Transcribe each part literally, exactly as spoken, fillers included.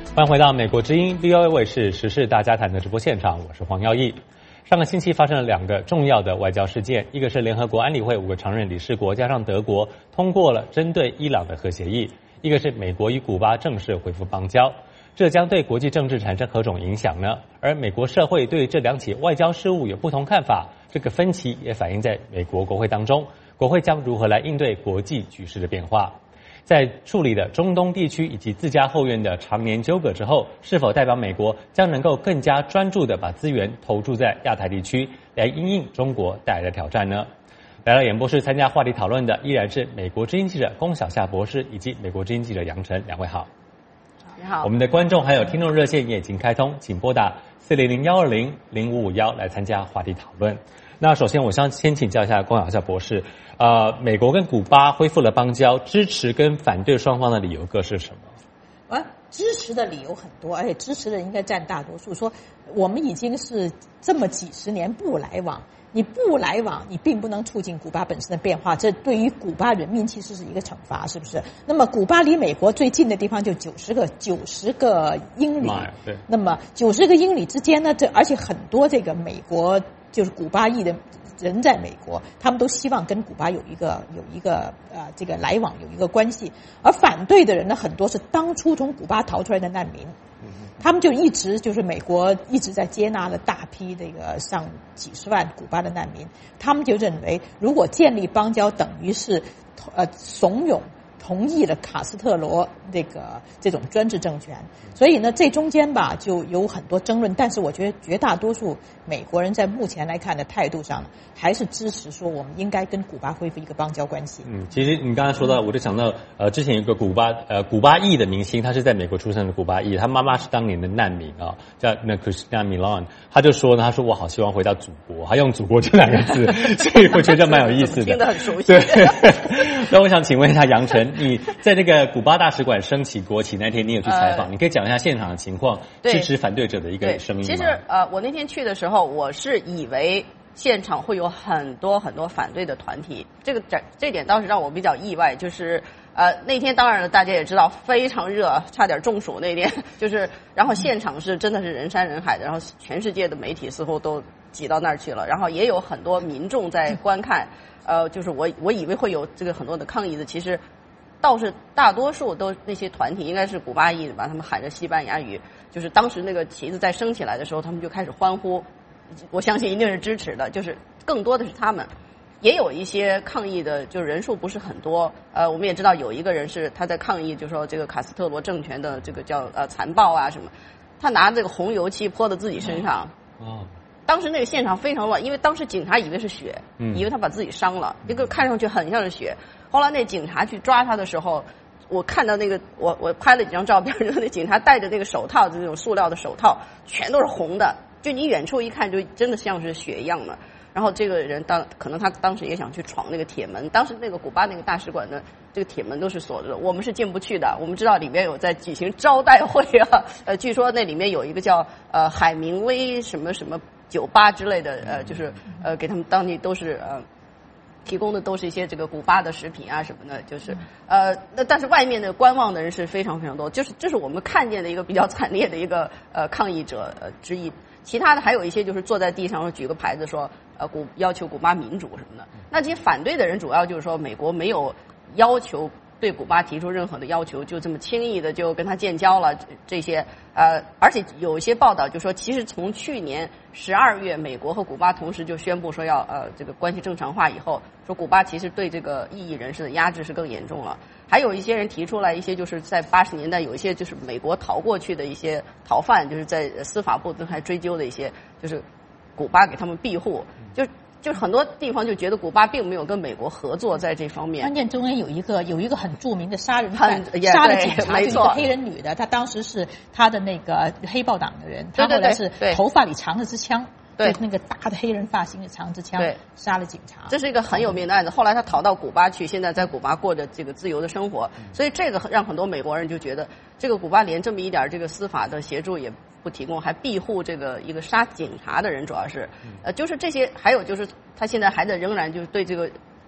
欢迎回到美国之音 V O A 卫视时事大家谈的直播现场，我是黄耀义。上个星期发生了两个重要的外交事件，一个是联合国安理会五个常任理事国加上德国通过了针对伊朗的核协议，一个是美国与古巴正式恢复邦交。这将对国际政治产生何种影响呢？而美国社会对这两起外交事务有不同看法，这个分歧也反映在美国国会当中，国会将如何来应对国际局势的变化？在处理了中东地区以及自家后院的常年纠葛之后，是否代表美国将能够更加专注地把资源投注在亚太地区，来因应中国带来的挑战呢？来到演播室参加话题讨论的依然是美国之音记者龚小夏博士以及美国之音记者杨晨，两位好。 你好。 我们的观众还有听众热线也已经开通，请拨打四零零幺二零零五五幺来参加话题讨论。那首先我想先请教一下龚小夏博士，呃，美国跟古巴恢复了邦交，支持跟反对双方的理由各是什么？ 啊，支持的理由很多，而且支持的应该占大多数。说我们已经是这么几十年不来往，你不来往，你并不能促进古巴本身的变化，这对于古巴人民其实是一个惩罚，是不是？那么古巴离美国最近的地方就九十个九十个英里， 对。 那么九十个英里之间呢，这而且很多这个美国就是古巴裔的人在美国，他们都希望跟古巴有一个有一个呃这个来往，有一个关系。而反对的人呢，很多是当初从古巴逃出来的难民，他们就一直就是美国一直在接纳了大批这个上几十万古巴的难民，他们就认为如果建立邦交等于是呃怂恿同意了卡斯特罗这个这种专制政权，所以呢，这中间吧就有很多争论。但是我觉得绝大多数美国人在目前来看的态度上，还是支持说我们应该跟古巴恢复一个邦交关系。 嗯，其实你刚才说到，我就想到呃，之前有一个古巴呃古巴裔的明星，他是在美国出生的古巴裔，他妈妈是当年的难民啊，叫那 Christina Milian， 他就说呢，他说我好希望回到祖国，他用祖国这两个字，所以我觉得蛮有意思的， 听得很熟悉。 对，那我想请问一下杨晨，你在这个古巴大使馆升起国旗那天，你有去采访、呃，你可以讲一下现场的情况，支持反对者的一个声音吗？ 其实呃，我那天去的时候，我是以为现场会有很多很多反对的团体，这个这这点倒是让我比较意外。就是呃那天当然了，大家也知道非常热，差点中暑那天，就是然后现场是真的是人山人海的，然后全世界的媒体似乎都挤到那儿去了，然后也有很多民众在观看。呃，就是我我以为会有这个很多的抗议的，其实倒是大多数都那些团体应该是古巴裔的吧，他们喊着西班牙语，就是当时那个旗子在升起来的时候，他们就开始欢呼，我相信一定是支持的，就是更多的是他们。也有一些抗议的，就是人数不是很多。呃，我们也知道有一个人是他在抗议，就说这个卡斯特罗政权的这个叫呃残暴啊什么，他拿这个红油漆泼到自己身上。哦。当时那个现场非常乱，因为当时警察以为是血，嗯、以为他把自己伤了，这个看上去很像是血。后来那警察去抓他的时候，我看到那个我我拍了几张照片，那警察戴着那个手套，就那种塑料的手套，全都是红的，就你远处一看就真的像是血一样的。然后这个人当可能他当时也想去闯那个铁门，当时那个古巴那个大使馆的这个铁门都是锁着的，我们是进不去的。我们知道里面有在举行招待会啊，呃，据说那里面有一个叫呃海明威什么什么酒吧之类的，呃，就是呃给他们当地都是呃提供的都是一些这个古巴的食品啊什么的，就是呃那但是外面的观望的人是非常非常多，就是这是我们看见的一个比较惨烈的一个呃抗议者呃之一。其他的还有一些就是坐在地上举个牌子说呃古要求古巴民主什么的。那这些反对的人主要就是说美国没有要求对古巴提出任何的要求，就这么轻易的就跟他建交了这些呃，而且有一些报道就说，其实从去年十二月，美国和古巴同时就宣布说要呃这个关系正常化以后，说古巴其实对这个异议人士的压制是更严重了。还有一些人提出来一些就是在八十年代有一些就是美国逃过去的一些逃犯，就是在司法部都还追究的一些，就是古巴给他们庇护，就。就是很多地方就觉得古巴并没有跟美国合作在这方面。 关键中间有一个有一个很著名的杀人犯，杀了警察，就是一个黑人女的，她当时是她的那个黑豹党的人，她后来是头发里藏了支枪。对，那个大的黑人发型的长支枪杀了警察， 这是一个很有名的案子。后来他逃到古巴去，现在在古巴过着这个自由的生活。所以这个让很多美国人就觉得，这个古巴连这么一点这个司法的协助也不提供，还庇护这个一个杀警察的人，主要是呃，就是这些。还有就是他现在还在仍然就是对这个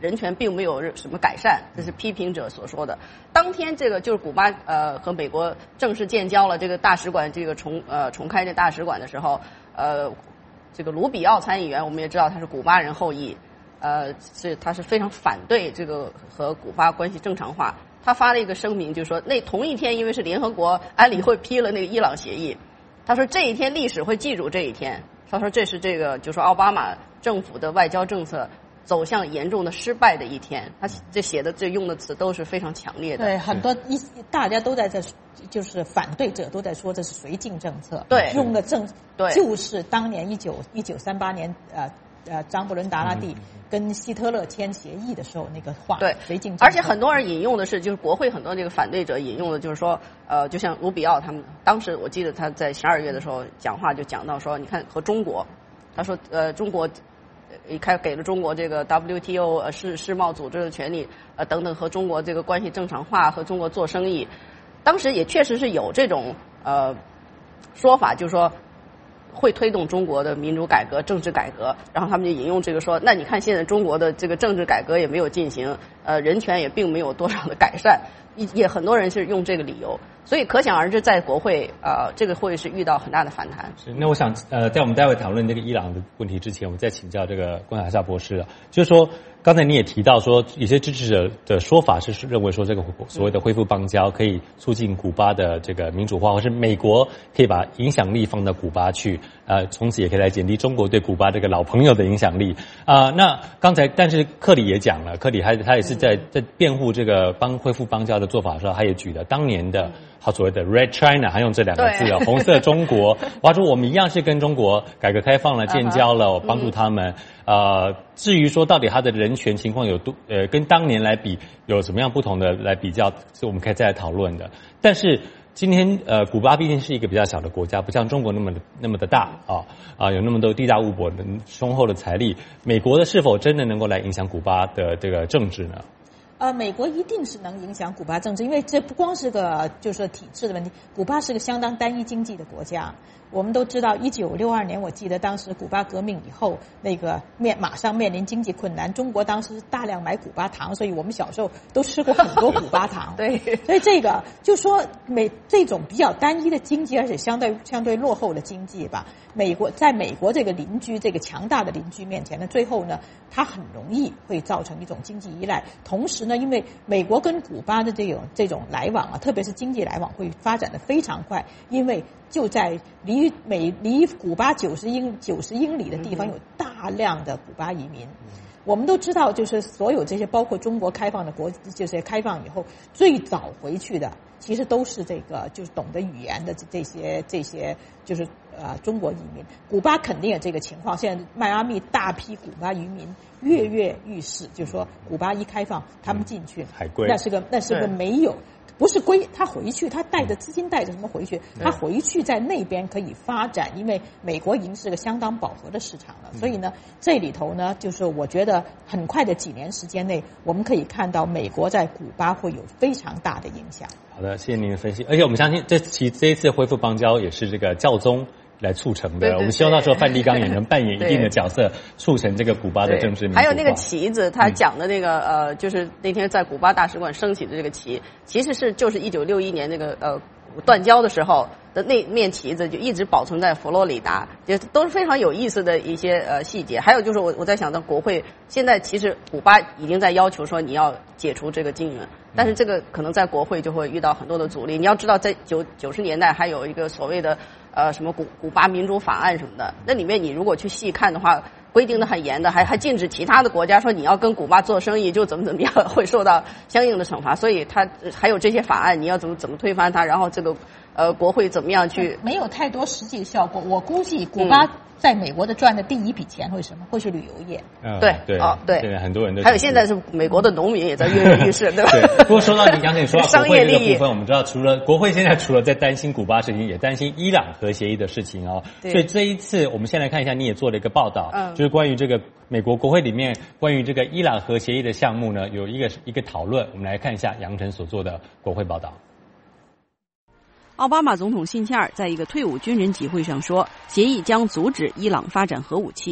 人权并没有什么改善，这是批评者所说的。当天这个就是古巴呃和美国正式建交了，这个大使馆这个重呃重开这大使馆的时候，呃，这个卢比奥参议员我们也知道他是古巴人后裔，呃，是他是非常反对这个和古巴关系正常化。他发了一个声明，就是说那同一天因为是联合国安理会批了那个伊朗协议，他说这一天历史会记住这一天。他说这是这个就说奥巴马政府的外交政策走向严重的失败的一天，他这写的这用的词都是非常强烈的。 对，很多一大家都在这，就是反对者都在说这是绥靖政策， 对， 用的政对就是当年一九一九三八年呃呃张伯伦达拉蒂跟希特勒签协议的时候那个话， 对， 绥靖政策。 而且很多人引用的是，就是国会很多这个反对者引用的就是说，呃，就像卢比奥他们当时我记得他在十二月的时候讲话就讲到说，你看和中国，他说呃中国。一开给了中国这个 W T O 呃世世贸组织的权利，呃等等和中国这个关系正常化，和中国做生意，当时也确实是有这种呃说法，就是说会推动中国的民主改革、政治改革，然后他们就引用这个说，那你看现在中国的这个政治改革也没有进行，呃人权也并没有多少的改善，也也很多人是用这个理由。所以可想而知，在国会，呃，这个会是遇到很大的反弹。 是，那我想，呃，在我们待会讨论这个伊朗的问题之前，我们再请教这个关海沙博士啊，就是说，刚才你也提到说，有些支持者的说法是认为说，这个所谓的恢复邦交可以促进古巴的这个民主化，或是美国可以把影响力放到古巴去，呃，从此也可以来减低中国对古巴这个老朋友的影响力啊、呃。那刚才，但是克里也讲了，克里还他也是在在辩护这个邦恢复邦交的做法的时候，他也举了当年的。他所谓的 Red China， 他用这两个字啊，红色中国。他说我们一样是跟中国改革开放了、建交了，我帮助他们。呃，至于说到底他的人权情况有多呃，跟当年来比有什么样不同的来比较，是我们可以再来讨论的。但是今天呃，古巴毕竟是一个比较小的国家，不像中国那么的那么的大啊啊，有那么多地大物博的雄厚的财力。美国的是否真的能够来影响古巴的这个政治呢？ 呃，美国一定是能影响古巴政治，因为这不光是个就是说体制的问题，古巴是个相当单一经济的国家。我们都知道，一九六二年，我记得当时古巴革命以后，那个面马上面临经济困难，中国当时大量买古巴糖，所以我们小时候都吃过很多古巴糖。 对， 所以这个就说美这种比较单一的经济，而且相对相对落后的经济吧，美国在美国这个邻居这个强大的邻居面前呢，最后呢，它很容易会造成一种经济依赖。同时呢，因为美国跟古巴的这种这种来往啊，特别是经济来往会发展的非常快，因为就在离美离古巴九十英九十英里的地方有大量的古巴移民。我们都知道，就是所有这些包括中国开放的国，就是开放以后最早回去的，其实都是这个就是懂得语言的这些这些就是呃中国移民。古巴肯定有这个情况，现在迈阿密大批古巴移民跃跃欲试，就是说古巴一开放，他们进去， 海归， 那是个那是个没有。不是归他回去，他带着资金带着什么回去？他回去在那边可以发展，因为美国已经是个相当饱和的市场了。所以呢，这里头呢，就是我觉得很快的几年时间内，我们可以看到美国在古巴会有非常大的影响。 好的，谢谢您的分析。而且我们相信这期这一次恢复邦交也是这个教宗来促成的。 对对对， 我们希望到时候梵蒂冈也能扮演一定的角色，促成这个古巴的政治民主化。 还有那个旗子，他讲的那个、嗯、呃，就是那天在古巴大使馆升起的这个旗，其实是就是一九六一年那个呃断交的时候的那面旗子，就一直保存在佛罗里达，也都是非常有意思的一些呃细节。还有就是我我在想到国会现在其实古巴已经在要求说你要解除这个禁运，但是这个可能在国会就会遇到很多的阻力。你要知道，在九九十年代还有一个所谓的呃什么古古巴民主法案什么的，那里面你如果去细看的话，规定的很严的，还还禁止其他的国家说你要跟古巴做生意就怎么怎么样，会受到相应的惩罚。所以它还有这些法案，你要怎么怎么推翻它，然后这个呃国会怎么样去？ 没有太多实际的效果。我估计古巴在美国的赚的第一笔钱会什么？会是旅游业。 嗯， 对对哦对， 对，很多人都还有现在是美国的农民也在跃跃欲试，对吧？ 对。不过说到你刚才你说到商业利益部分，我们知道除了国会现在除了在担心古巴事情，也担心伊朗核协议的事情哦。所以这一次我们先来看一下，你也做了一个报道，嗯，就是关于这个美国国会里面关于这个伊朗核协议的项目呢，有一个一个讨论。我们来看一下杨晨所做的国会报道。 奥巴马总统信切尔在一个退伍军人集会上说，协议将阻止伊朗发展核武器。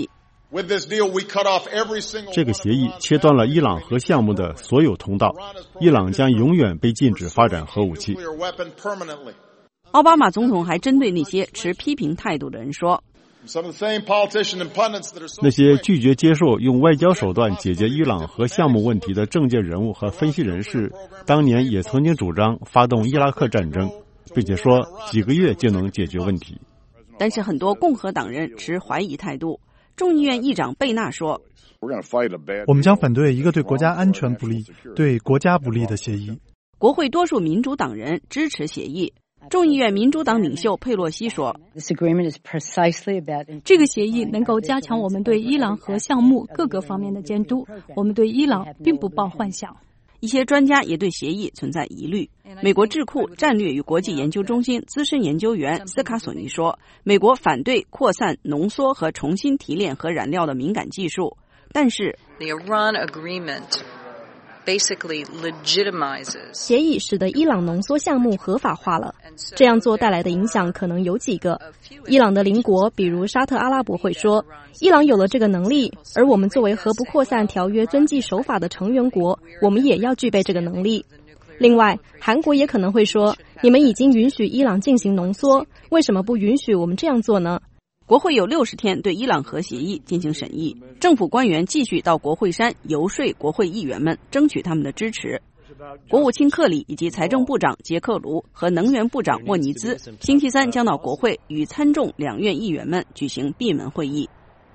这个协议切断了伊朗核项目的所有通道，伊朗将永远被禁止发展核武器。 奥巴马总统还针对那些持批评态度的人说， 那些拒绝接受用外交手段解决伊朗核项目问题的政界人物和分析人士，当年也曾经主张发动伊拉克战争，并且说几个月就能解决问题。 但是很多共和党人持怀疑态度。众议院议长贝纳说， 我们将反对一个对国家安全不利、对国家不利的协议。 国会多数民主党人支持协议。众议院民主党领袖佩洛西说， 这个协议能够加强我们对伊朗核项目各个方面的监督，我们对伊朗并不抱幻想。 一些专家也对协议存在疑虑。美国智库战略与国际研究中心资深研究员斯卡索尼说，美国反对扩散、浓缩和重新提炼核燃料的敏感技术，但是协议使得伊朗浓缩项目合法化了，这样做带来的影响可能有几个。伊朗的邻国，比如沙特阿拉伯会说，伊朗有了这个能力，而我们作为核不扩散条约遵纪守法的成员国，我们也要具备这个能力。另外，韩国也可能会说，你们已经允许伊朗进行浓缩，为什么不允许我们这样做呢？ 国会有六十天对伊朗核协议进行审议，政府官员继续到国会山游说国会议员们，争取他们的支持。国务卿克里以及财政部长杰克卢和能源部长莫尼兹星期三将到国会与参众两院议员们举行闭门会议。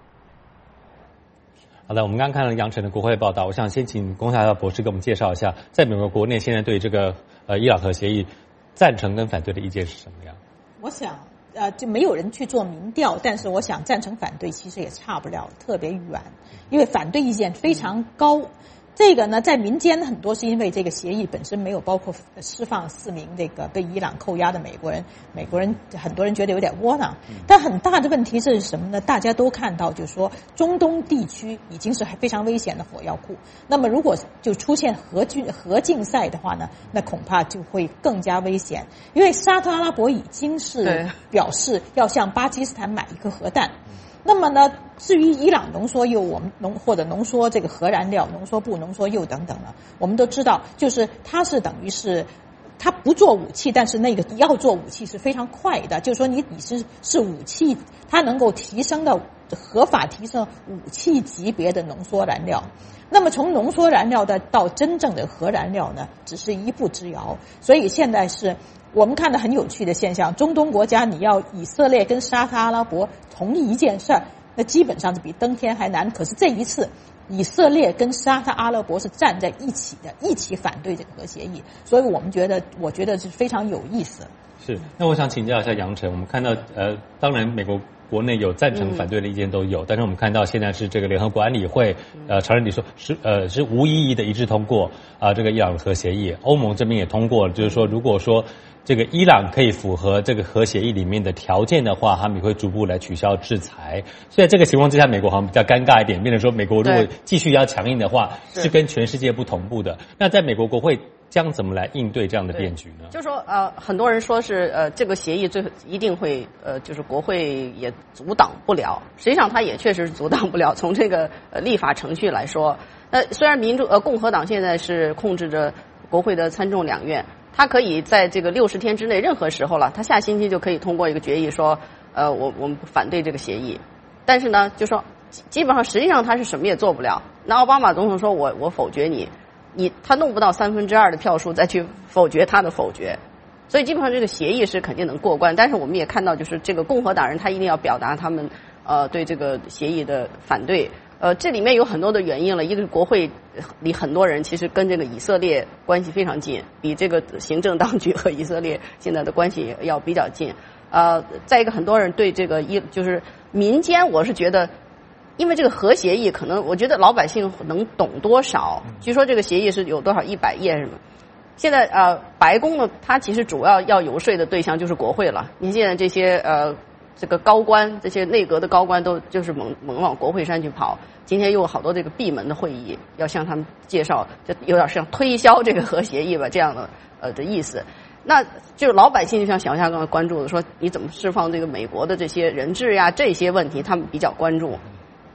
好的，我们刚刚看了杨晨的国会报道，我想先请龚夏博士给我们介绍一下，在美国国内现在对这个呃伊朗核协议赞成跟反对的意见是什么样？ 我想呃，就没有人去做民调，但是我想赞成反对其实也差不了特别远，因为反对意见非常高。这个呢，在民间很多是因为这个协议本身没有包括释放四名这个被伊朗扣押的美国人，美国人很多人觉得有点窝囊。但很大的问题是什么呢？大家都看到，就是说中东地区已经是非常危险的火药库。那么如果就出现核军核竞赛的话呢，那恐怕就会更加危险。因为沙特阿拉伯已经是表示要向巴基斯坦买一颗核弹。那么呢，至于伊朗浓缩铀，我们浓或者浓缩这个核燃料、浓缩钚、浓缩铀等等呢，我们都知道，就是它是等于是，它不做武器，但是那个要做武器是非常快的，就是说你你是是武器，它能够提升到合法提升武器级别的浓缩燃料。那么从浓缩燃料的到真正的核燃料呢，只是一步之遥。所以现在是我们看到很有趣的现象，中东国家你要以色列跟沙特阿拉伯同意一件事儿，那基本上是比登天还难。可是这一次，以色列跟沙特阿拉伯是站在一起的，一起反对这个核协议，所以我们觉得，我觉得是非常有意思。 是，那我想请教一下杨晨，我们看到呃，当然美国国内有赞成反对的意见都有，嗯、但是我们看到现在是这个联合国安理会呃常任理事是呃是无异议的一致通过啊、呃、这个伊朗核协议，欧盟这边也通过了，就是说如果说这个伊朗可以符合这个核协议里面的条件的话，他们也会逐步来取消制裁。所以在这个情况之下，美国好像比较尴尬一点，变成说美国如果继续要强硬的话，是跟全世界不同步的。那在美国国会将怎么来应对这样的变局呢？ 就是说，呃，很多人说是呃，这个协议最后一定会呃，就是国会也阻挡不了。实际上，它也确实是阻挡不了。从这个呃立法程序来说，那、呃、虽然民主呃共和党现在是控制着国会的参众两院，他可以在这个六十天之内，任何时候了，他下星期就可以通过一个决议说，呃，我我们反对这个协议。但是呢，就说基本上实际上他是什么也做不了。那奥巴马总统说我我否决你。你他弄不到三分之二的票数再去否决他的否决，所以基本上这个协议是肯定能过关。但是我们也看到，就是这个共和党人他一定要表达他们呃对这个协议的反对。呃，这里面有很多的原因了，一个是国会里很多人其实跟这个以色列关系非常近，比这个行政当局和以色列现在的关系要比较近。呃，再一个很多人对这个一就是民间，我是觉得。因为这个核协议，可能我觉得老百姓能懂多少？据说这个协议是有多少一百页什么？现在呃，白宫呢，它其实主要要游说的对象就是国会了。你现在这些呃，这个高官，这些内阁的高官都就是猛猛往国会山去跑。今天又有好多这个闭门的会议，要向他们介绍，就有点像推销这个核协议吧这样的呃的意思。那就是老百姓就像小夏刚才关注的说，你怎么释放这个美国的这些人质呀这些问题，他们比较关注。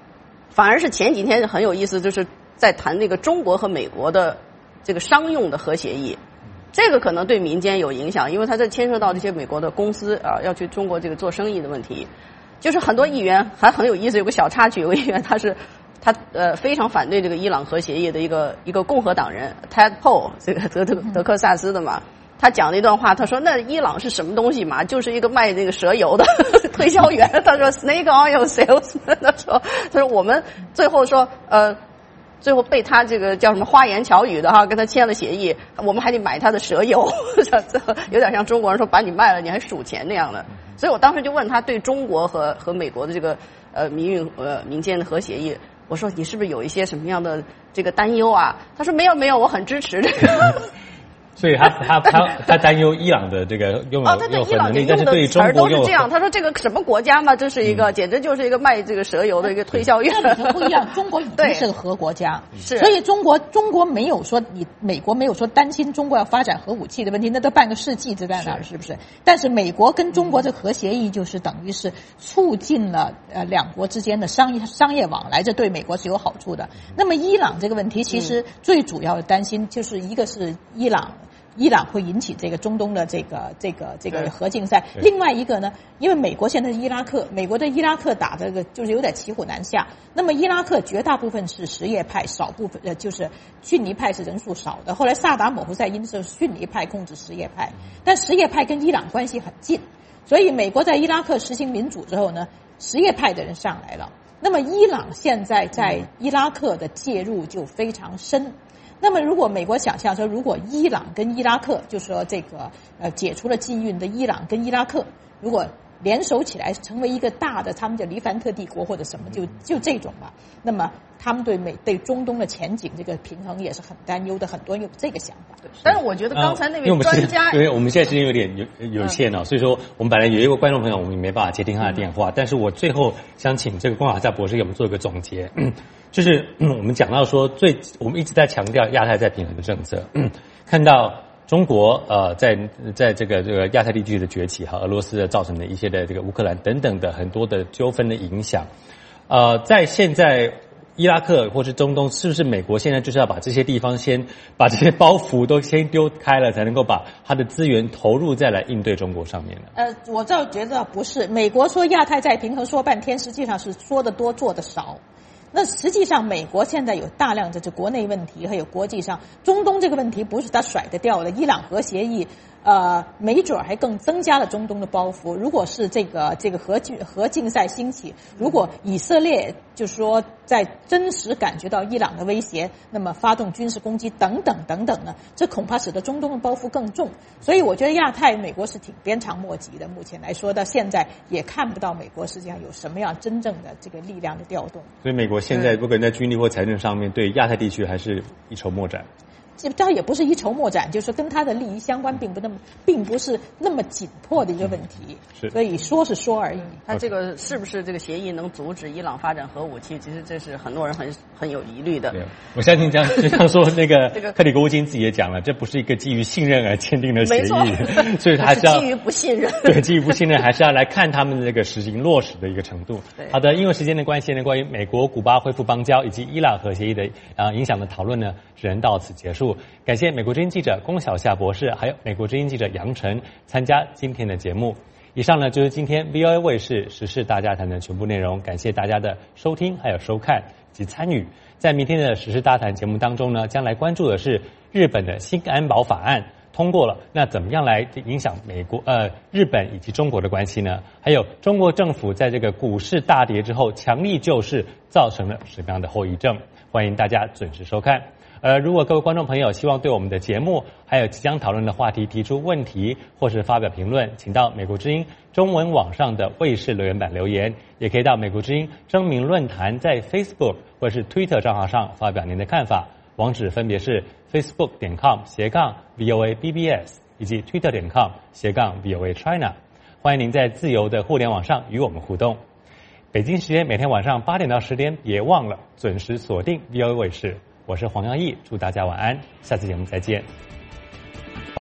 反而是前几天很有意思，就是在谈这个中国和美国的这个商用的核协议，这个可能对民间有影响，因为它这牵涉到这些美国的公司啊要去中国这个做生意的问题。就是很多议员还很有意思，有个小插曲，有个议员他是他呃非常反对这个伊朗核协议的一个一个共和党人 Ted Poe， 这个德德德克萨斯的嘛。他讲了一段话，他说那伊朗是什么东西嘛？就是一个卖这个蛇油的推销员。他说 Snake oil salesman。他说他说我们最后说呃，最后被他这个叫什么花言巧语的哈，跟他签了协议，我们还得买他的蛇油，有点像中国人说把你卖了你还数钱那样的。所以我当时就问他对中国和和美国的这个呃民运呃民间的核协议，我说你是不是有一些什么样的这个担忧啊？他说没有没有，我很支持这个。 所以他他他他担忧伊朗的这个拥有有核能力，但是对于中国都是这样。他说这个什么国家嘛，这是一个、嗯、简直就是一个卖这个蛇油的一个推销员。 那你不一样，中国已经是个核国家，是，所以中国中国没有说你美国没有说担心中国要发展核武器的问题，那都半个世纪就在那儿，是不是？但是美国跟中国这核协议就是等于是促进了呃两国之间的商业商业往来，这对美国是有好处的。那么伊朗这个问题，其实最主要的担心就是一个是伊朗。伊朗会引起这个中东的这个这个这个核竞赛。另外一个呢，因为美国现在是伊拉克，美国的伊拉克打这个就是有点骑虎难下。那么伊拉克绝大部分是什叶派，少部分呃就是逊尼派是人数少的。后来萨达姆胡塞因是逊尼派控制什叶派，但什叶派跟伊朗关系很近，所以美国在伊拉克实行民主之后呢，什叶派的人上来了。那么伊朗现在在伊拉克的介入就非常深。那么，如果美国想象说，如果伊朗跟伊拉克，就说这个呃解除了禁运的伊朗跟伊拉克，如果联手起来成为一个大的，他们叫黎凡特帝国或者什么，就就这种吧。那么他们对美对中东的前景这个平衡也是很担忧的，很多人有这个想法。 但是我觉得刚才那位专家， 因为我们现在时间有点有有限哦，所以说我们本来有一个观众朋友，我们也没办法接听他的电话，但是我最后想请这个光华夏博士给我们做一个总结。就是我们讲到说最，我们一直在强调亚太再平衡的政策，看到中国呃在在这个这个亚太地区的崛起和俄罗斯造成的一些的这个乌克兰等等的很多的纠纷的影响，呃，在现在伊拉克或是中东，是不是美国现在就是要把这些地方先把这些包袱都先丢开了，才能够把它的资源投入再来应对中国上面呢？ 呃，我倒觉得不是，美国说亚太再平衡说半天，实际上是说的多做的少。那实际上，美国现在有大量的这国内问题，还有国际上中东这个问题，不是他甩得掉的。伊朗核协议，呃，没准还更增加了中东的包袱。如果是这个这个核竞核竞赛兴起，如果以色列就是说在真实感觉到伊朗的威胁，那么发动军事攻击等等等等呢，这恐怕使得中东的包袱更重。所以我觉得亚太美国是挺鞭长莫及的。目前来说，到现在也看不到美国实际上有什么样真正的这个力量的调动。 所以美国现在不管在军力或财政上面，对亚太地区还是一筹莫展。 这也不是一筹莫展，就是跟他的利益相关，并不那么，并不是那么紧迫的一个问题。 是， 所以说是说而已。 他这个是不是这个协议能阻止伊朗发展核武器？其实这是很多人很很有疑虑的。 对，我相信这样，就像说那个克里国务卿自己也讲了，这不是一个基于信任而签订的协议，所以他还是要基于不信任。 对，基于不信任，还是要来看他们的这个实行落实的一个程度。好的，因为时间的关系呢，关于美国、古巴恢复邦交以及伊朗核协议的啊影响的讨论呢，只能到此结束。感谢美国之音记者龚晓夏博士，还有美国之音记者杨晨参加今天的节目。以上呢就是今天 V O A 卫视时事大家谈的全部内容，感谢大家的收听还有收看及参与。在明天的时事大谈节目当中呢，将来关注的是日本的新安保法案通过了，那怎么样来影响美国呃日本以及中国的关系呢？还有中国政府在这个股市大跌之后强力救市造成了什么样的后遗症？欢迎大家准时收看。呃，如果各位观众朋友希望对我们的节目还有即将讨论的话题提出问题或是发表评论，请到美国之音中文网上的卫视留言板留言，也可以到美国之音征名论坛在 Facebook 或是 Twitter 账号上发表您的看法。网址分别是 facebook 点 com 斜杠 V O A B B S 以及 Twitter 点 com 斜杠 V O A China。欢迎您在自由的互联网上与我们互动。北京时间每天晚上八点到十点，别忘了准时锁定 V O A 卫视。我是黄耀义，祝大家晚安，下次节目再见。